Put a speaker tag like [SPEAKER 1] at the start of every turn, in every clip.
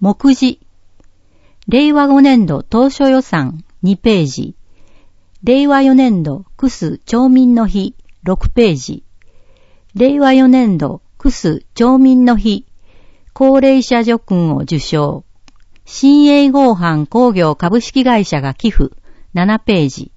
[SPEAKER 1] 目次。令和5年度当初予算2ページ。令和4年度クス町民の日6ページ。令和4年度クス町民の日高齢者叙勲を受賞。新英合阪工業株式会社が寄付7ページ。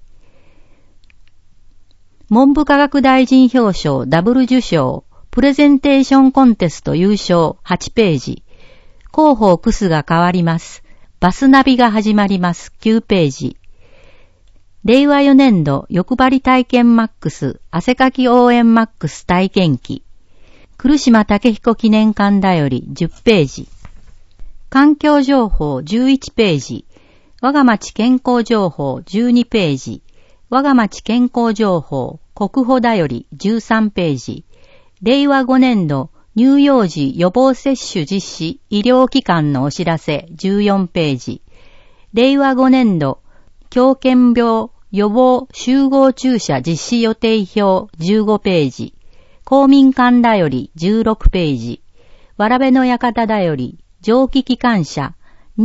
[SPEAKER 1] 文部科学大臣表彰ダブル受賞プレゼンテーションコンテスト優勝8ページ。広報クスが変わります。バスナビが始まります9ページ。令和4年度欲張り体験マックス汗かき応援マックス体験記来島武彦記念館だより10ページ。環境情報11ページ。我が町健康情報12ページ。我が町健康情報国保だより13ページ。令和5年度乳幼児予防接種実施医療機関のお知らせ14ページ。令和5年度狂犬病予防集合注射実施予定表15ページ。公民館だより16ページ。わらべの館だより蒸気機関車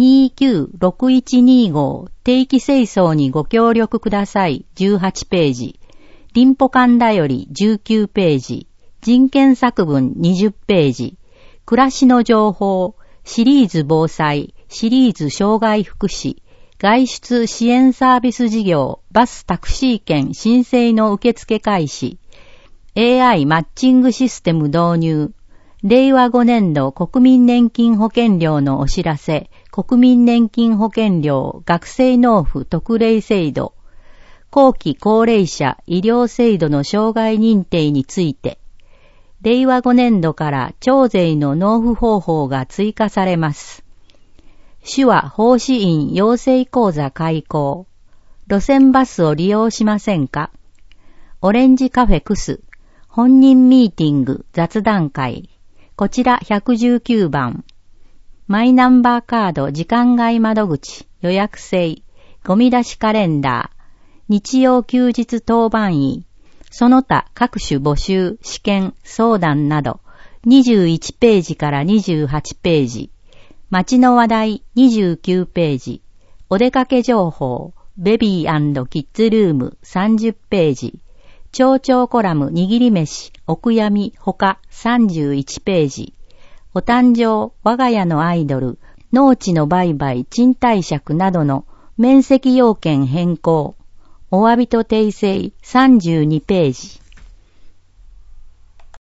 [SPEAKER 1] 296125定期清掃にご協力ください18ページ。林保館だより19ページ。人権作文20ページ。暮らしの情報シリーズ防災シリーズ障害福祉外出支援サービス事業バスタクシー券申請の受付開始 AI マッチングシステム導入令和5年度国民年金保険料のお知らせ国民年金保険料学生納付特例制度後期高齢者医療制度の障害認定について令和5年度から徴税の納付方法が追加されます。手話奉仕員養成講座開講。路線バスを利用しませんか？オレンジカフェクス。本人ミーティング雑談会。こちら119番。マイナンバーカード時間外窓口予約制。ゴミ出しカレンダー。日曜休日当番医。その他各種募集、試験、相談など21ページから28ページ。街の話題29ページ。お出かけ情報、ベビー&キッズルーム30ページ。町長コラム握り飯、お悔やみ他31ページ。お誕生、我が家のアイドル、農地の売買、賃貸借などの免責要件変更。お詫びと訂正32ページ。